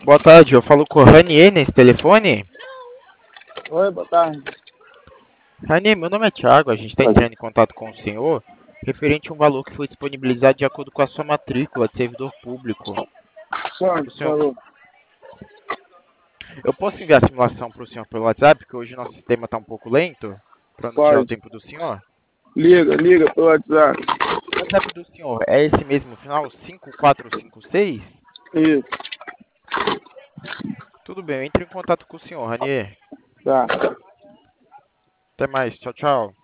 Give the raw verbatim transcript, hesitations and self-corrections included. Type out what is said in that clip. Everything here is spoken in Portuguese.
Boa tarde, eu falo com o Ranier nesse telefone. Oi, boa tarde. Ranier, meu nome é Thiago, a gente está entrando em contato com o senhor referente a um valor que foi disponibilizado de acordo com a sua matrícula de servidor público. Sonho, O por senhor, favor. eu posso enviar a simulação para o senhor pelo WhatsApp, porque hoje o nosso sistema está um pouco lento, para não tirar o Pode. tempo do senhor. Liga, liga pelo WhatsApp. O WhatsApp do senhor é esse mesmo final, cinco quatro cinco seis? Isso, Tudo bem, eu entro em contato com o senhor, Ranier. tá. Até mais, tchau, tchau.